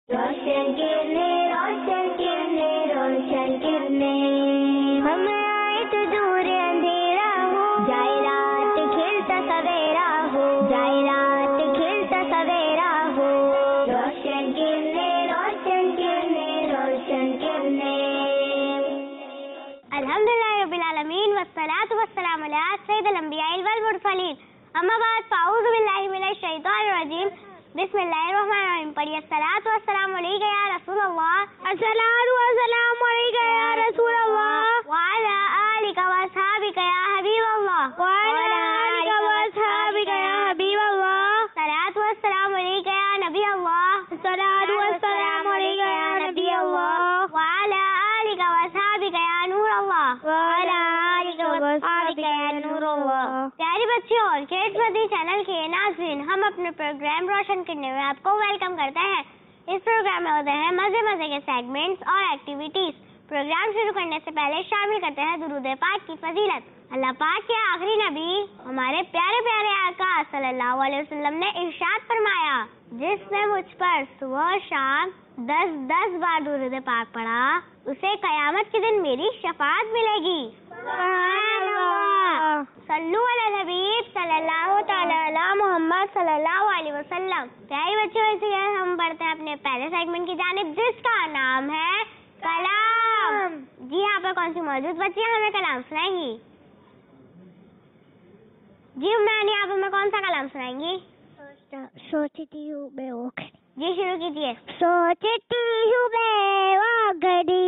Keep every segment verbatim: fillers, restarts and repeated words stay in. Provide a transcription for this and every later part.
रोशन किरने रोशन किरने रोशन किरने हम आए तो दूर अंधेरा हो, जाए रात खिलता सवेरा हो, जाए रात खिलता सवेरा हो। रोशन किरने रोशन किरने रोशन किरने। अल्हम्दुलिल्लाह रब्बिल आलमीन वस्सलातु वस्सलामु अला सय्यिदिल अंबियाइल वल मुरसलीन। अम्मा बाद फ़अऊज़ु बिल्लाहि मिनश शैतानिर रजीम। बिस्मिल्लाहिर्रहमानिर्रहीम। पढ़िए अस्सलातु वस्सलामु अलैका या रसूलल्लाह, अस्सलातु वस्सलामु अलैका या रसूलल्लाह व अला आलिका व अस्हाबिका या हबीबल्लाह, व अला आलिका व अस्हाबिका या हबीबल्लाह। सलातु वस्सलामु अलैका या नबी अल्लाह, सलातु वस्सलामु अलैका या नबी अल्लाह व अला आलिका व अस्हाबिका या नूर अल्लाह, व अला आलिका व अस्हाबिका या नूर अल्लाह। प्यारे बच्चों और किड्स मदनी चैनल के नाज़रीन, हम अपने प्रोग्राम रोशन करने में आपको वेलकम करते हैं। इस प्रोग्राम में होते हैं मजे मजे के सेगमेंट्स और एक्टिविटीज। प्रोग्राम शुरू करने से पहले शामिल करते हैं दुरूद पाक की फजीलत। अल्लाह पाक के आखिरी नबी हमारे प्यारे प्यारे आका सल्लल्लाहु अलैहि वसल्लम ने इरशाद फरमाया, जिसने मुझ पर सुबह शाम दस दस बार दुरूद पाक पढ़ा, उसे कयामत के दिन मेरी शफाअत मिलेगी। सल्लु अला हबीब सल्लल्लाहु तआला अला मोहम्मद सल्लल्लाहु अलैहि वसल्लम। प्यारे बच्चों, इसलिए हम पढ़ते हैं अपने पहले सेगमेंट की जानिब, जिसका नाम है कलाम। जी यहाँ पर कौन सी मौजूद बच्चियां हमें कलाम सुनाएंगी? जी मैंने आप हमें कौन सा कलाम सुनाएंगी? सोचती हूँ मैं वो घड़ी। जी शुरू कीजिए। सोचती हूँ मैं वो घड़ी,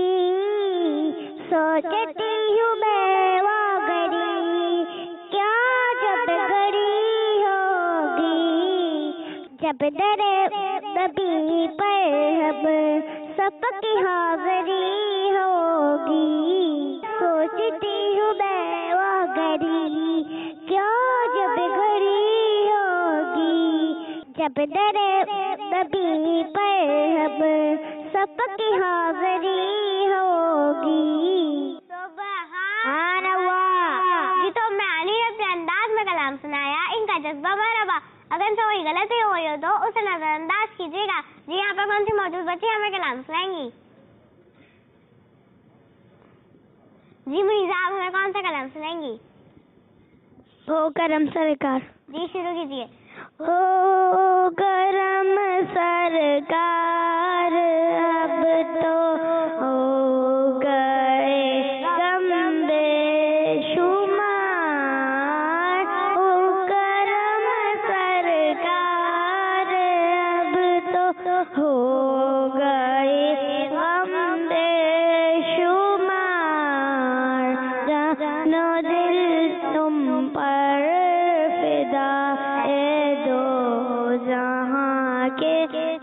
सोचती हूँ मैं वो घड़ी, क्या जब घड़ी होगी, जब दरे नबी पर हम सबकी हाज़री होगी। सोचती हूँ मैं वो घड़ी, क्या जब घड़ी होगी, जब दरे नबी पर हम सबकी हाज़री होगी। सुभान अल्लाह। जी तो मैंने अपने अंदाज में कलाम सुनाया, इनका जज्बा मरहबा। अगर से कोई गलती हो गई हो तो उसे नजरअंदाज कीजिएगा। जी यहाँ पर कौन सी मौजूद बच्ची हमें कलाम सुनाएंगी? जी मुनीज़ा आप हमें कौन सा कलाम सुनाएंगी? ओ करम सरकार। जी शुरू कीजिए। ओ करम सरकार, अब तो हो गए गम बेशुमार। ओ करम सरकार, अब तो हो गए गम बेशुमार। जानो दिल तुम पर फिदा ए दो जहां के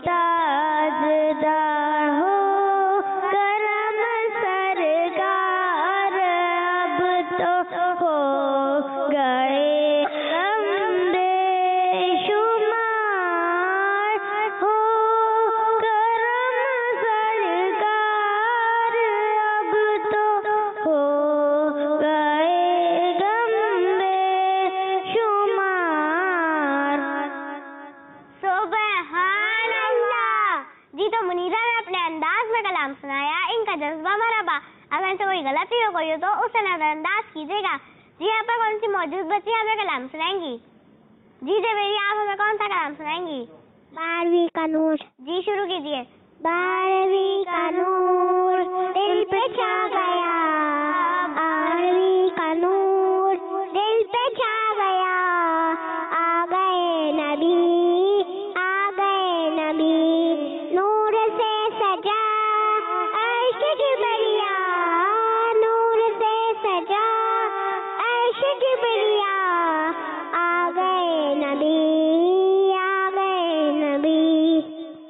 ताजदार हो। करम सरकार, अब तो हो गए गम बेशुमार। हो करम सरकार, अब तो हो गए गम बेशुमार। सुभान अल्लाह। जी तो मुनीरा ने अपने अंदाज में कलाम सुनाया, इनका जज्बा मरहबा। अगर से कोई गलती हो गई हो तो उसे नजरअंदाज कीजिएगा। जी यहाँ पर कौन सी मौजूद बच्ची हमें कलाम सुनाएंगी? जी जवेरी आप हमें कौन सा कलाम सुनाएंगी? बारहवीं का नूर। जी शुरू कीजिए। बारहवीं का नूर दिल पे छा गया, बारहवीं का नूर दिल पे छा गया। आ गए नबी, आ गए नबी, नूर से सजा अर्श किबरिया, नूर से सजा अर्श किबरिया। आ गए नबी, आ गए नबी।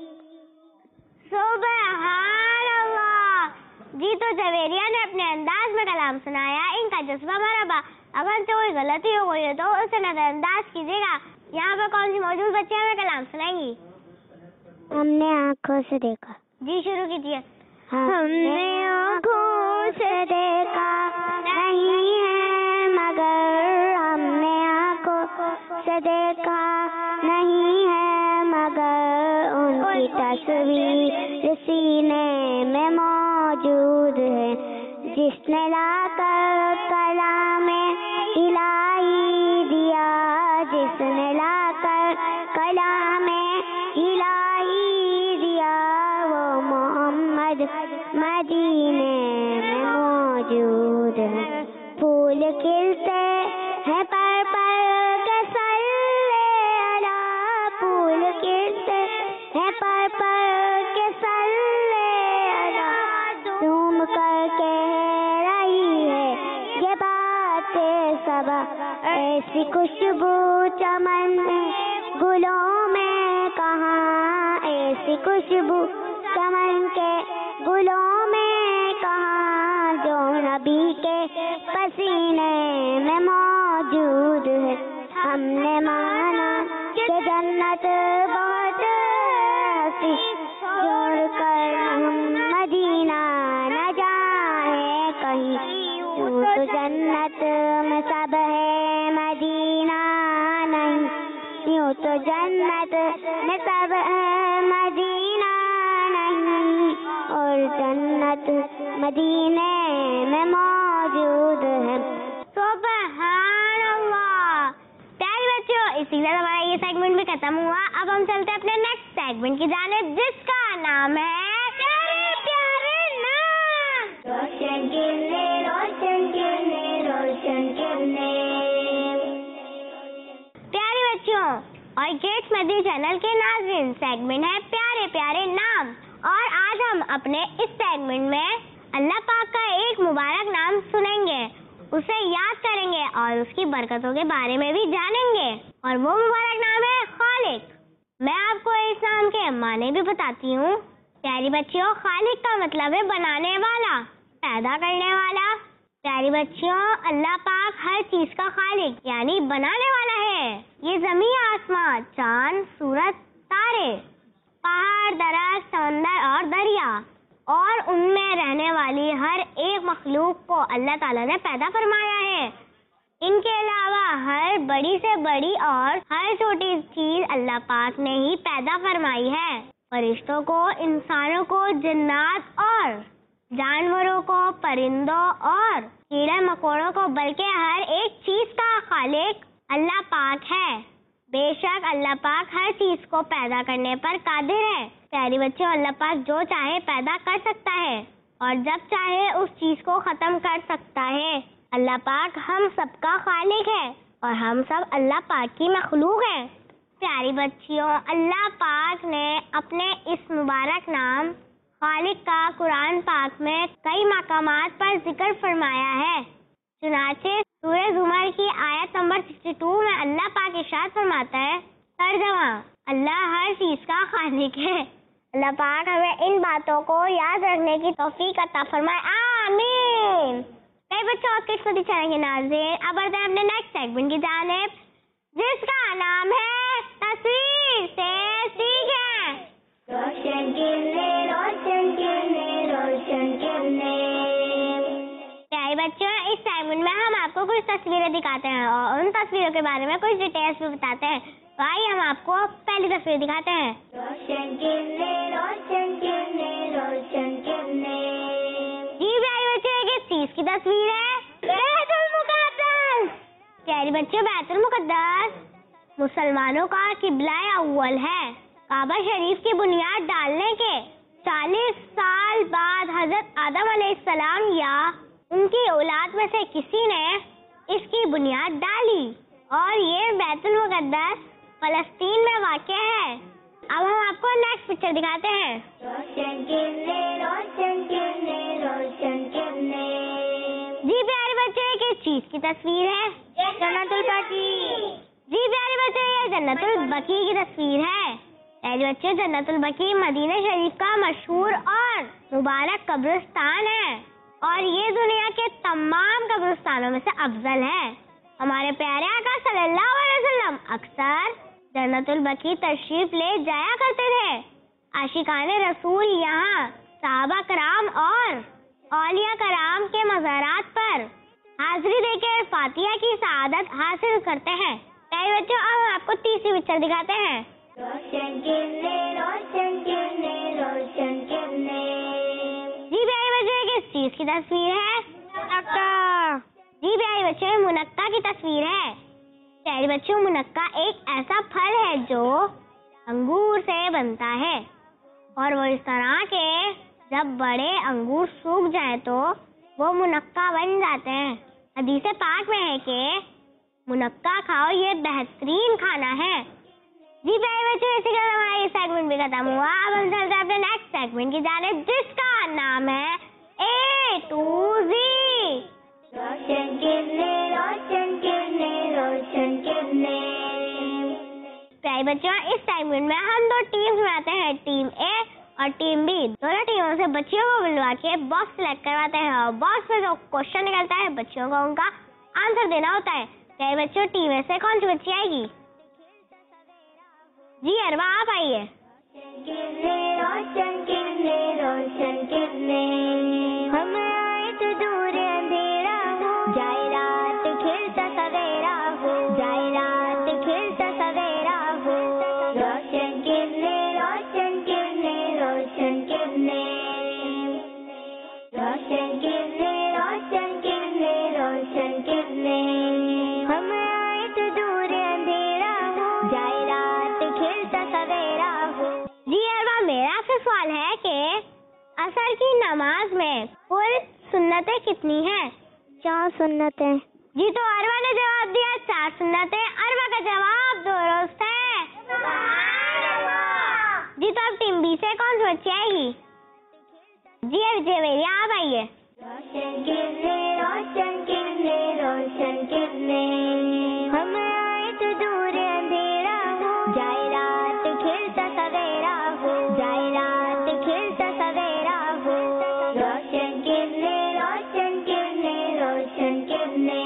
सुभान अल्लाह। जी तो जवेरिया ने अपने अंदाज में कलाम सुनाया, इनका जज्बा मरहबा। अगर से कोई गलती हो गई हो तो उसे नजरअंदाज कीजिएगा। यहाँ पर कौन सी मौजूद बच्ची हमें कलाम सुनाएंगी? हमने आंखों से देखा। जी शुरू कीजिए। हमने आंखों से देखा नहीं है मगर, हमने आंखों से देखा नहीं है मगर, उनकी तस्वीर सीने में मौजूद है, जिसने लाकर कलामे इलाही दिया, जिसने लाकर कलामे इलाही दिया, वो मोहम्मद मदीने में मौजूद है। फूल खिलते हैं पर पर के सल्ले अला, फूल खिलते हैं पर पर के सल्ले अला, झूम कर कह रही है ये बातें सबा, ऐसी खुशबू चमन गुलों में कहाँ, ऐसी खुशबू चमन के गुलों में कहाँ, जो नबी के पसीने में मौजूद है। हमने माना कि जन्नत बहुत हंसी, जोड़ कर हम मदीना न जाए कहीं, यूं तो जन्नत में सब है मदीना नहीं, यूं तो जन्नत में सब है मदीना नहीं, और जन्नत मदीने में मौजूद है। सुभान अल्लाह। प्यारे बच्चों, इसी के साथ हमारा ये सेगमेंट भी खत्म हुआ। अब हम चलते हैं अपने नेक्स्ट सेगमेंट की जानिब, जिसका नाम है प्यारे प्यारे नाम। रोशन किरने, रोशन किरने, रोशन किरने। प्यारे बच्चों और गेट्स मदनी चैनल के नाज़रीन, सेगमेंट है प्यारे प्यारे नाम, और आज हम अपने इस सेगमेंट में अल्लाह पाक का एक मुबारक नाम सुनेंगे, उसे याद करेंगे और उसकी बरकतों के बारे में भी जानेंगे। और वो मुबारक नाम है खालिक। मैं आपको इस नाम के माने भी बताती हूँ। प्यारी बच्चियों, खालिक का मतलब है बनाने वाला, पैदा करने वाला। प्यारी बच्चियों, अल्लाह पाक हर चीज का खालिक यानी बनाने वाला है। ये जमीन, आसमान, चांद, सूरज, तारे, पहाड़, दरख्त, समंदर और दरिया और उनमें रहने वाली हर एक मखलूक को अल्लाह ताला ने पैदा फरमाया है। इनके अलावा हर बड़ी से बड़ी और हर छोटी चीज अल्लाह पाक ने ही पैदा फरमाई है। फरिश्तों को, इंसानों को, जिन्नात और जानवरों को, परिंदों और कीड़े मकोड़ों को, बल्कि हर एक चीज का खालिक अल्लाह पाक है। बेशक अल्लाह पाक हर चीज को पैदा करने पर कादिर है। प्यारी बच्चों, अल्लाह पाक जो चाहे पैदा कर सकता है और जब चाहे उस चीज को खत्म कर सकता है। अल्लाह पाक हम सबका खालिक है और हम सब अल्लाह पाक की मखलूक हैं। प्यारी बच्चियों, अल्लाह पाक ने अपने इस मुबारक नाम खालिक का कुरान पाक में कई मकामात पर जिक्र फरमाया है। चुनाचे सूरह ज़ुमर की आयत नंबर बासठ में अल्लाह पाक इरशाद फरमाता है, तर्जुमा, अल्लाह हर चीज का खालिक है। अल्लाह पाक हमें इन बातों को याद रखने की तौफीक अता फरमाए, आमीन। कई बच्चों और किड्स मदनी चैनल के नाज़रीन, अब बढ़ते हैं अपने नेक्स्ट सेगमेंट की जानिब, जिसका नाम है तस्वीर से सीखें। रोशन किरने, रोशन किरने, रोशन किरने। प्यारे बच्चों, इस सेगमेंट में हम आपको कुछ तस्वीरें दिखाते हैं और उन तस्वीरों के बारे में कुछ डिटेल्स भी बताते हैं। तो आइए हम आपको पहली तस्वीर दिखाते हैं। रोशन किरने, रोशन किरने, रोशन किरने। जी प्यारे बच्चों, ये किस चीज की तस्वीर है? बैतुल मुक़द्दस। प्यारे बच्चों, बैतुल मुक़द्दस मुसलमानों का किबला अव्वल है। काबा शरीफ की बुनियाद डालने के चालीस साल बाद हजरत आदम अलैहिस्सलाम या उनकी औलाद में से किसी ने इसकी बुनियाद डाली और ये बैतुल मुक़द्दस फलस्तीन में वाक़ है। अब हम आपको नेक्स्ट पिक्चर दिखाते हैं। रोशन किरने, रोशन किरने, रोशन किरने। जी प्यारे बच्चे, किस चीज की तस्वीर है? जन्नतुल बकी। जी प्यारे बच्चे, ये जन्नतुल बकी की तस्वीर है। प्यारे बच्चे, जन्नतुल बकी मदीना शरीफ का मशहूर और मुबारक कब्रिस्तान है और ये दुनिया के तमाम कब्रिस्तानों में से अफजल है। हमारे प्यारे आका सल्लल्लाहु अलैहि वसल्लम अक्सर जन्नतुल बकी तशरीफ ले जाया करते थे। आशिकाने रसूल यहाँ सहाबा कराम और औलिया कराम के मज़ारात पर हाजिरी देकर फातिहा की सआदत हासिल करते हैं। प्यारे बच्चों, अब हम आपको तीसरी पिक्चर दिखाते हैं। रोशन किरने, रोशन किरने, रोशन किरने। किसकी तस्वीर है? मुनक्का। जी प्यारे बच्चों, मुनक्का की तस्वीर है। प्यारे बच्चों, मुनक्का एक ऐसा फल है जो अंगूर से बनता है और वो इस तरह के जब बड़े अंगूर सूख जाए तो वो मुनक्का बन जाते हैं। हदीस पाक में है कि मुनक्का खाओ, ये बेहतरीन खाना है। जी प्यारे बच्चों, इसी के साथ हमारा ये सेगमेंट भी खत्म हुआ। अब हम चलते हैं अपने नेक्स्ट सेगमेंट की जानिब, जिसका नाम है ए टू जी। रोशन किरने, रोशन किरने, रोशन किरने। प्यारे बच्चों, इस सेगमेंट में हम दो टीम्स बनाते हैं, टीम ए और टीम बी। दोनों टीमों से बच्चियों को बुलवा के बॉक्स सेलेक्ट करवाते हैं और बॉक्स में जो क्वेश्चन निकलता है बच्चियों को उनका आंसर देना होता है। प्यारे बच्चों, टीम ए से कौन सी बच्ची आएगी? जी अरवा, आप आइए। रोशन किरने, रोशन किरने, हम आए तो दूर अंधेरा हो, जाए रात खिलता सवेरा हो, जाए रात खिलता सवेरा हो। रोशन किरने, रोशन किरने, रोशन किरने, रोशन किरने, रोशन किरने, रोशन किरने, हम आए तो दूर अंधेरा हो, जाए रात खिलता सवेरा हो। जी अरवा, मेरा आपसे सवाल है कि असर की नमाज में कुल सुन्नतें कितनी हैं? चार सुन्नतें। जी तो अरवा ने जवाब दिया चार सुन्नतें। अरवा का जवाब दुरुस्त है। जी तो अब टीम बी से कौन सी बच्ची आएगी? जी विजय भैया, आप आइए। रोशन किरने, रोशन किरने, रोशन किरने, हम आए तो दूर अंधेरा हो, जाए रात खिलता सवेरा हो, जाए रात खिलता सवेरा हो। रोशन किरने, रोशन किरने, रोशन किरने,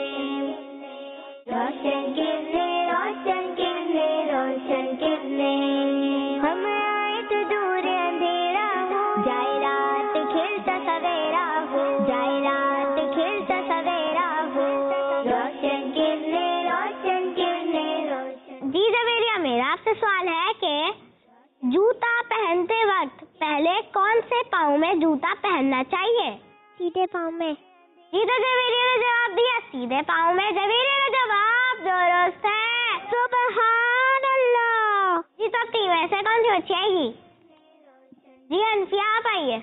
रोशन किरने, रोशन किरने, रोशन किरने, हम आए तो दूर अंधेरा हो, जाए रात खिलता सवेरा हो, जाए रात खिलता सवेरा हो। रोशन किरने, रोशन किरने, रोशन। जी जवेरिया, मेरा आपसे सवाल है कि जूता पहनते वक्त पहले कौन से पाँव में जूता पहनना चाहिए? सीधे पाँव में। जी तो जवेरिया ने जवाब दिया सीधे पाँव में। जवेरिया का जवाब दुरुस्त है। सुभान अल्लाह। जी तो टीम ऐसे कौन सी बच्ची आएगी? जी अनसिया, आप आइए।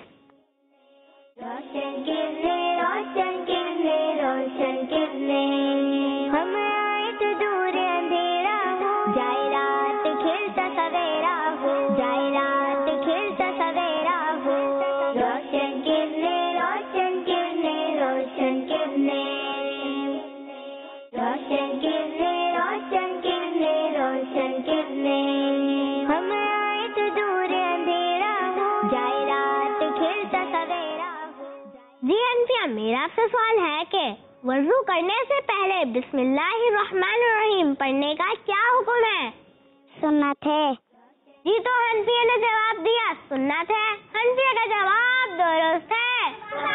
रोशन किरने, रोशन किरने, रोशन किरने, हम आए तो दूर अंधेरा हो, जाए रात खिलता सवेरा हो, जाए रात खिलता सवेरा हो। रोशन किरने, रोशन किरने, रोशन किरने, रोशन किरने, रोशन किरने, रोशन किरने, हम आए तो दूर अंधेरा हो, जाए रात खिलता सवेरा हो। जी अनसिया, मेरा आपसे सवाल है कि वजू करने से पहले बिस्मिल्लाहिर्रहमानिर्रहीम पढ़ने का क्या हुक्म है? सुन्नत है। जी तो हनफिया ने जवाब दिया सुन्नत है। हनफिया का जवाब दुरुस्त है।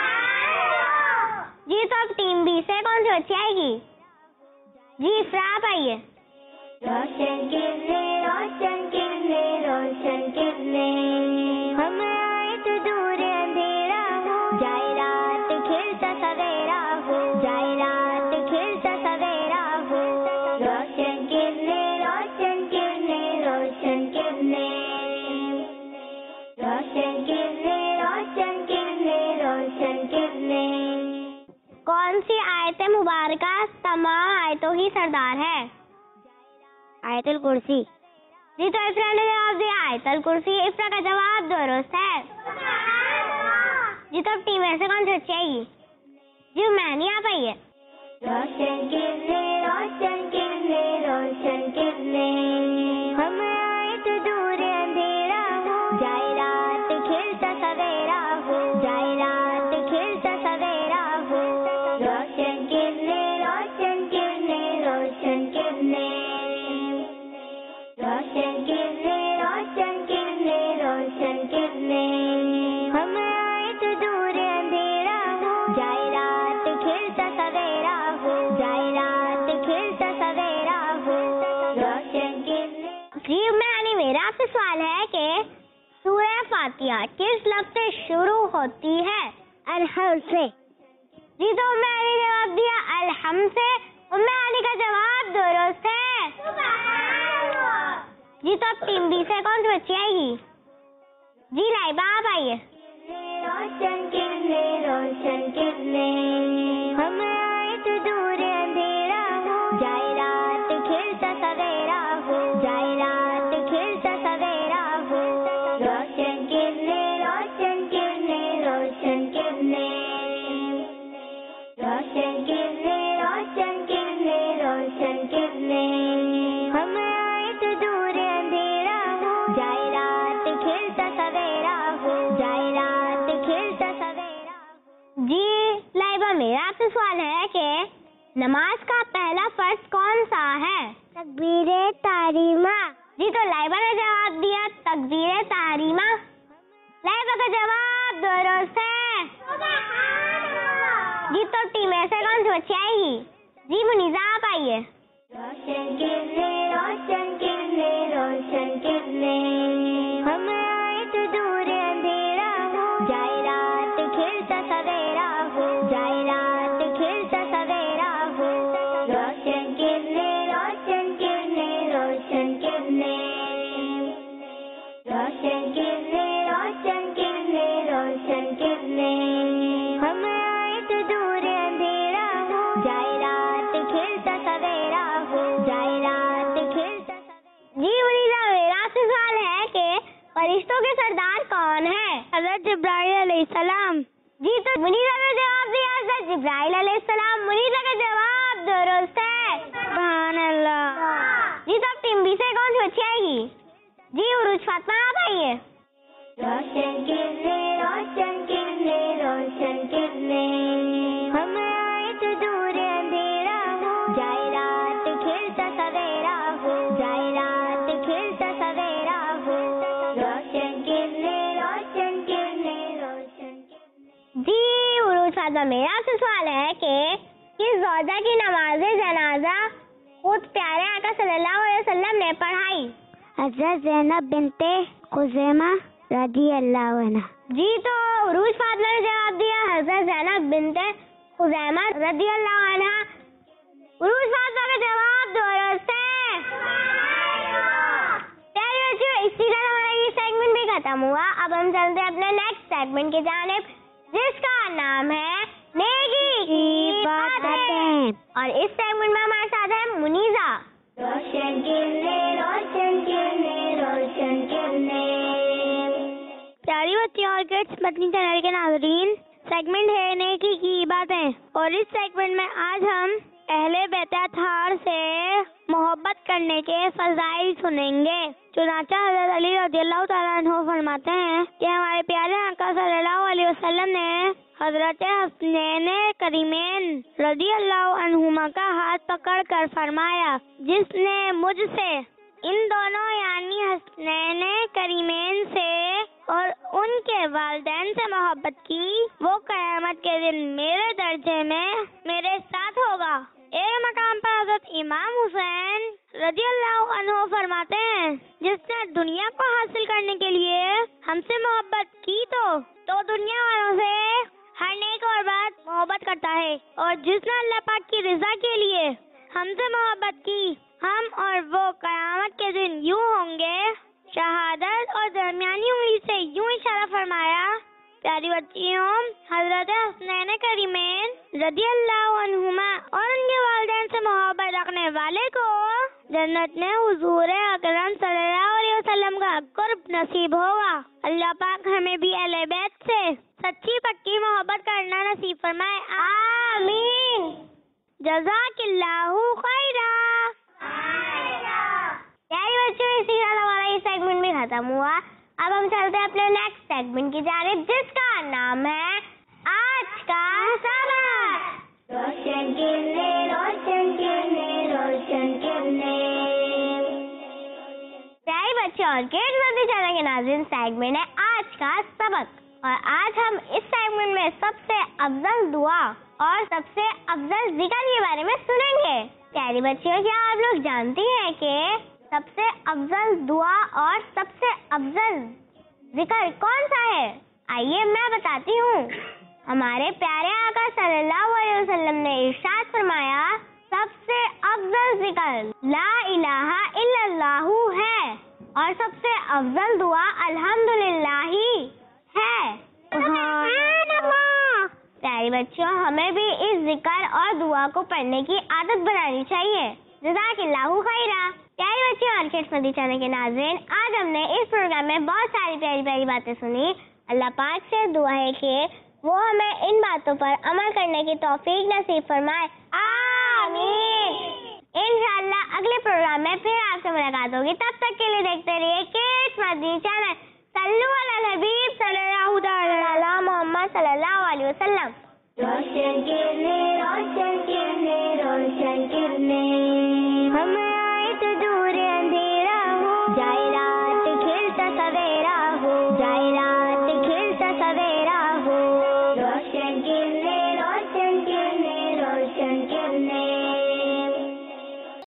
जी तो अब टीम बी से कौन सी बच्ची आएगी? जी इफ्रा, आप आइए। रोशन किरने, रोशन किरने, रोशन किरने, हम आए तो दूर अंधेरा हो, जाए रात खिलता सवेरा हो, जाए रात खिलता सवेरा हो। रोशन किरने, रोशन किरने, रोशन किरने, रोशन किरने, रोशन किरने, रोशन किरने। कौन सी आयत मुबारका तमाम आयतों की सरदार है? आयतुल कुर्सी। जी तो इफ्रा ने जवाब दिया आयतुल कुर्सी। इफ्रा का जवाब दुरुस्त है। जी तो अब टीम ऐसे कौन सी बच्ची आएगी? जी मैनी, आप आइए। रोशन किरने, रोशन किरने, रोशन किरने, हम आए तो दूर अंधेरा हो, जाए रात खिलता सवेरा हो, जाए रात खिलता सवेरा हो। रोशन किरने, रोशन किरने, रोशन किरने, रोशन किरने, रोशन किरने, रोशन किरने, हम आए तो दूर अंधेरा हो, जाए रात खिलता सवेरा हो, जाए रात खिलता सवेरा हो। रोशन किरने। जी मैनी, मेरा आपसे सवाल है कि सूरह फातिहा किस लफ्ज से शुरू होती है? अलहम से। जी तो उम्मे अली ने जवाब दिया अलहम से। उम्मे अली का जवाब दुरुस्त है। जी तो अब टीम बी से कौन सी बच्ची आएगी? जी लाइबा आप आइए। रोशन कितने रोशन कितने हम आए तो दूर अंधेरा हो, जाए रात खिलता सवेरा हो, जाए रात खिलता सवेरा हो। रोशन कितने रोशन कितने रोशन कितने रोशन कितने रोशन कितने रोशन कितने हम आए तो दूर अंधेरा हो, जाए रात खिलता सवेरा हो, जाए रात खिलता सवेरा हो। जी लाइबा मेरा आपसे सवाल है कि नमाज का पहला फर्ज कौन सा है? तकबीरे तारीमा। जी तो लाइबा ने जवाब दिया तकबीरे तारीमा। लाइबा का जवाब दुरुस्त है। जी तो टीम ए से कौन सी बच्ची आएगी? जी मुनीजा आप आइए। रोशन कितने रोशन कितने रोशन कितने हम आए तो दूर अंधेरा हो, जाए रात खिलता सवेरा हो, जाए रात खिलता सवेरा हो। रोशन कितने रोशन कितने रोशन कितने रोशन कितने रोशन कितने रोशन कितने हम आए तो दूर अंधेरा हो, जाए रात खिलता सवेरा हो, जाए रात खिलता सवेरा। जी मुनीजा मेरा आपसे सवाल है कि फरिश्तों के सरदार कौन है? हज़रत जिब्राइल अलैहिस्सलाम। जी तो मुनीजा ने जवाब दिया हज़रत जिब्राइल अलैहिस्सलाम। मुनीजा का जवाब दुरुस्त है। सुभान अल्लाह। जी तो अब टीम बी से कौन सी बच्ची आएगी? जी उरुज फातिमा आप आइए। रोशन कितने रोशन कितने रोशन कितने हम आए तो दूर अंधेरा हो, जाए रात खिलता सवेरा हो, जाए रात खिलता सवेरा हो। रोशन कितने रोशन कितने रोशन कितने जी उरुज फातिमा मेरा आपसे सवाल है कि किस ज़ौजा की नमाज जनाजा खुद प्यारे आका सल्लल्लाहु अलैहि वसल्लम ने पढ़ाई? हज़रत ज़ैनब बिनते खुज़ैमा रज़ी अल्लाह अन्हा। जी तो उरूज फातिमा ने जवाब दिया हज़रत ज़ैनब बिनते खुज़ैमा रज़ी अल्लाह अन्हा। उरूज फातिमा का जवाब दुरुस्त है। प्यारे बच्चों इसी तरह हमारा ये सेगमेंट भी खत्म हुआ। अब हम चलते हैं अपने नेक्स्ट सेगमेंट की जानिब जिसका नाम है नेकी की बातें। और इस सेगमेंट में हमारे साथ है मुनीजा। रोशन कितने रोशन कितने रोशन कितने प्यारी बच्चियों और किड्स मदनी चैनल के नाज़रीन, सेगमेंट है नेकी की बातें। और इस सेगमेंट में आज हम अहले बैत अत्हार से मोहब्बत करने के फज़ाइल सुनेंगे। चुनांचे हज़रत अली रज़ियल्लाहु तआला अन्हु फरमाते हैं कि हमारे प्यारे आका सल्लल्लाहु अलैहि वसल्लम ने हज़रत हसनैन करीमैन रज़ियल्लाहु अन्हुमा का हाथ पकड़कर फरमाया, जिसने मुझसे इन दोनों यानी हसनैन करीमैन से और उनके वालिदैन से मोहब्बत की, वो क़यामत के दिन मेरे दर्जे में मेरे साथ होगा। एक मकाम पर हज़रत इमाम हुसैन रज़ियल्लाहु अन्हु फरमाते हैं, जिसने दुनिया को हासिल करने के लिए हमसे मोहब्बत की तो तो दुनिया वालों से हर नेक और बात मोहब्बत करता है, और जिसने अल्लाह पाक की रिज़ा के लिए हमसे मोहब्बत की, हम और वो क़यामत के दिन यूं होंगे। शहादत और दरमियानी उंगली से यूं इशारा फरमाया। प्यारी बच्चियों, हज़रत हसनैन करीमैन रज़ियल्लाहु अन्हुमा और उनके वालिदैन से मोहब्बत रखने वाले को जन्नत में हुज़ूर अकरम सल्लल्लाहु अलैहि वसल्लम का कुर्ब नसीब होगा। अल्लाह पाक हमें भी अहले बैत से सच्ची पक्की मोहब्बत करना नसीब फरमाए। आमीन। जज़ाकिल्लाहु खैरा। प्यारे बच्चों इसी के साथ हमारा ये सेगमेंट भी खत्म हुआ। अब हम चलते हैं अपने नेक्स्ट सेगमेंट की जानिब जिसका नाम है आज का सबक। रोशन कितने रोशन कितने रोशन कितने प्यारे बच्चों और किड्स मदनी चैनल के नाज़रीन, सेगमेंट है आज का सबक। और आज हम इस सेगमेंट में सबसे अफजल दुआ और सबसे अफजल जिक्र के बारे में सुनेंगे। प्यारी बच्चियों, क्या आप लोग जानती हैं कि सबसे अफजल दुआ और सबसे अफजल जिक्र कौन सा है? आइए मैं बताती हूँ। हमारे प्यारे आका सल्लल्लाहु अलैहि वसल्लम ने इरशाद फरमाया, सबसे अफजल जिक्र ला इलाहा इल्लल्लाहु है और सबसे अफजल दुआ अल्हम्दुलिल्लाह ही है। प्यारे बच्चों, हमें भी इस जिक्र और दुआ को पढ़ने की आदत बनानी चाहिए। जज़ाकल्लाहु खैरा। प्यारे बच्चों और किड्स मदी चैनल के नाज़रीन, आज हमने इस प्रोग्राम में बहुत सारी प्यारी प्यारी बातें सुनी। अल्लाह पाक से दुआ है कि वो हमें इन बातों पर अमल करने की तौफीक नसीब फरमाए। आमीन। इंशाअल्लाह अगले प्रोग्राम में फिर आपसे मुलाकात होगी। तब तक के लिए देखते रहिए किड्स मदी चैनल। सल्लु अला हबीब सल्लल्लाहु अलैहि मोहम्मद सल्लल्लाहु अलैहि वसल्लम। रोशन किरने रोशन किरने रोशन किरने हमें